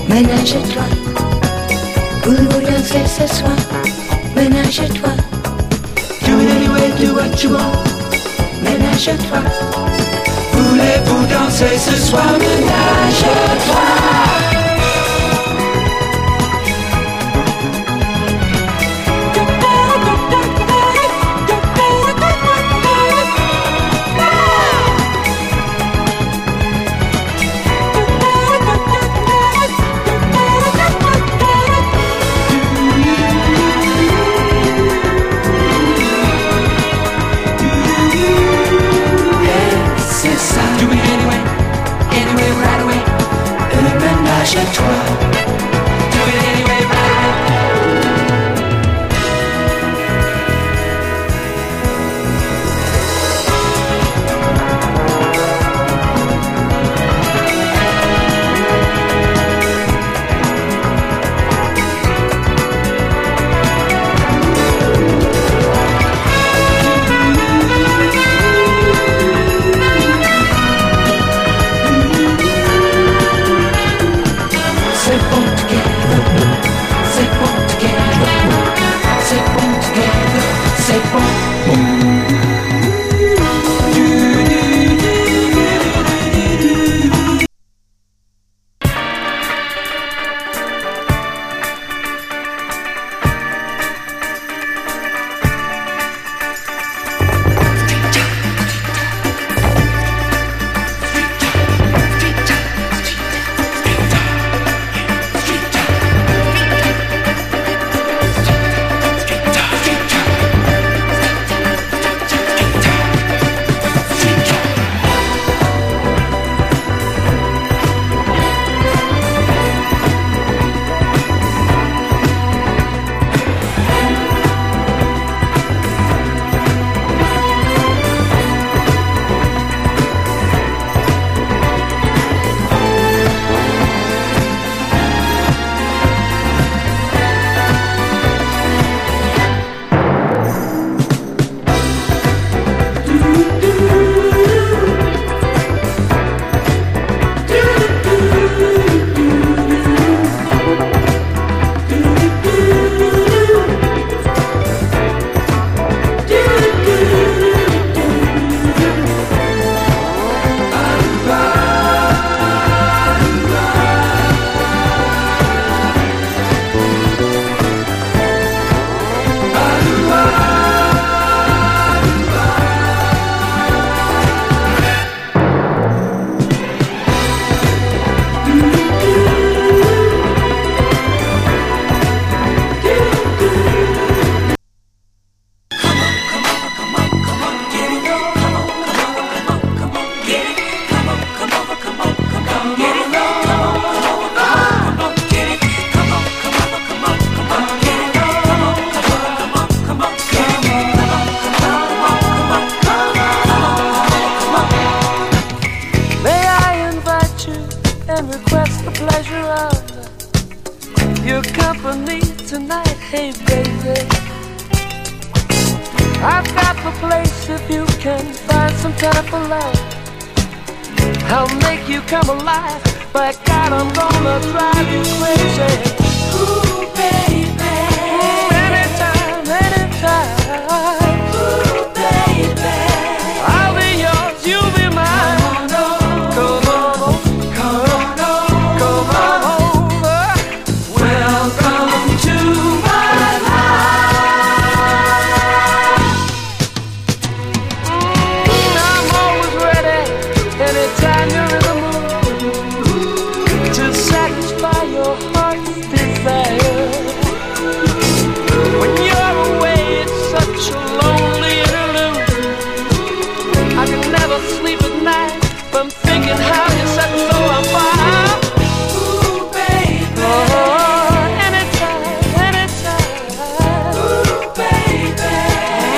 Ménage à toi, voulez-vous danser ce soir? Ménage à toi, do it anyway, do what you want. Ménage à toi, voulez-vous danser ce soir? Ménage à toi. Ménage à toi. Do it anyway, right your company tonight, hey baby. I've got the place if you can find some time for love. I'll make you come alive, by God I'm gonna drive you crazy. Ooh baby, anytime, anytime. Ooh baby, I'll be yours, you'll be mine. Come on over, come on over. Welcome to my life. I'm always ready, anytime you're in the mood, to satisfy your heart's desire. When you're away, it's such a lonely interlude. I can never sleep at night